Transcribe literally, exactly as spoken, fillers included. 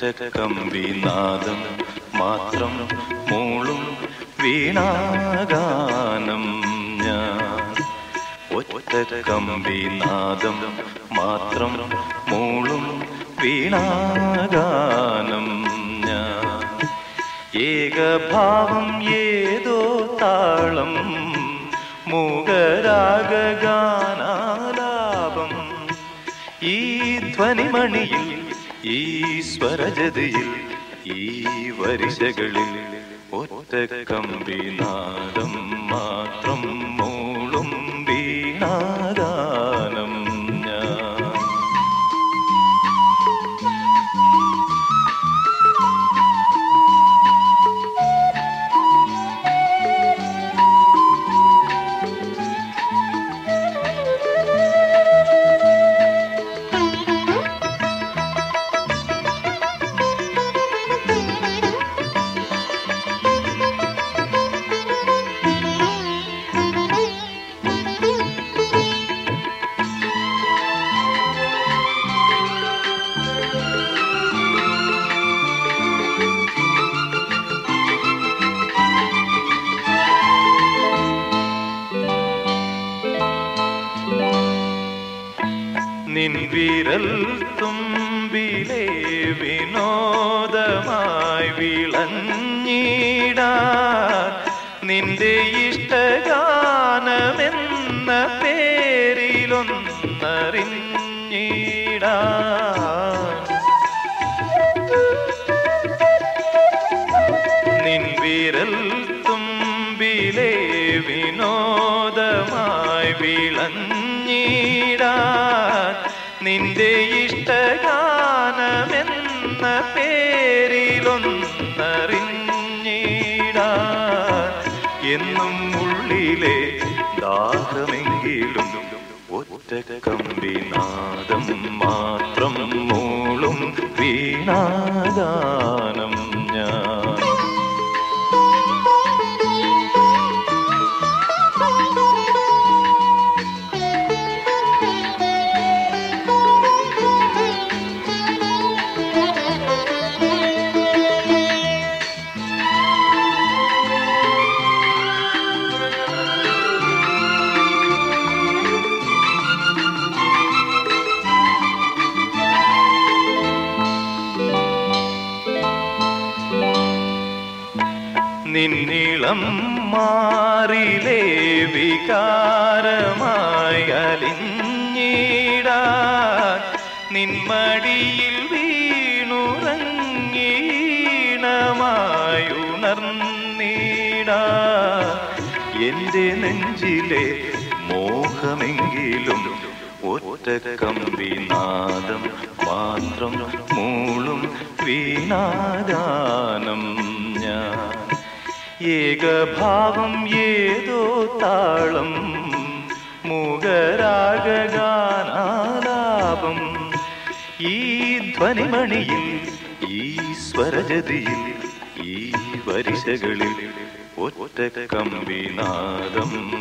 കമ്പിനാദം മാത്രം മൂളും വീണാഗാനം ഞാൻ. ഒറ്റ കമ്പിനാദം മാത്രം മൂളും വീണാഗാനം ഞാൻ. ഏകഭാവം ഏതോ താളം മൂകരാഗാനാലാപം. ഈ ധ്വനിമണിയിൽ ഈ സ്വരജതിയിൽ ഈ വരിശകളിൽ ഒറ്റ കമ്പിനാദം മാത്രം മൂളും വീണാഗാനം ഞാൻ. നിൻ വിരൽ തുമ്പിലെ വിനോദമായി വിളഞ്ഞിടാൻ നിന്റെ ഇഷ്ടഗാനമെന്ന പേരിലൊന്നറിഞ്ഞിടാൻ. നിൻ വിരൽ തുമ്പിലെ വിനോദമായി വിളഞ്ഞിടാൻ നിന്റെ ഇഷ്ടഗാനമെന്ന പേരിലൊന്നറിഞ്ഞിടാൻ. എന്നും ഉള്ളിലെ ദാഹമെങ്കിലും ഒറ്റ കമ്പിനാദം മാത്രം മൂളും വീണാഗാനം ഞാൻ. നിന്നിളം മാറിലെ വികാരമായി അലിഞ്ഞിടാൻ നിന്മടിയിൽ വീണുറങ്ങീണമായുണർന്നിടാൻ. എന്റെ നെഞ്ചിലെ മോഹമെങ്കിലും ഒറ്റ കമ്പിനാദം മാത്രം മൂളും വീണാഗാനം ഞാൻ. ഏകഭാവം ഏതോ താളം മൂകരാഗാനാലാപം. ഈ ധ്വനിമണിയിൽ ഈ സ്വരജതിയിൽ ഈ വരിശകളിൽ ഒറ്റ കമ്പിനാദം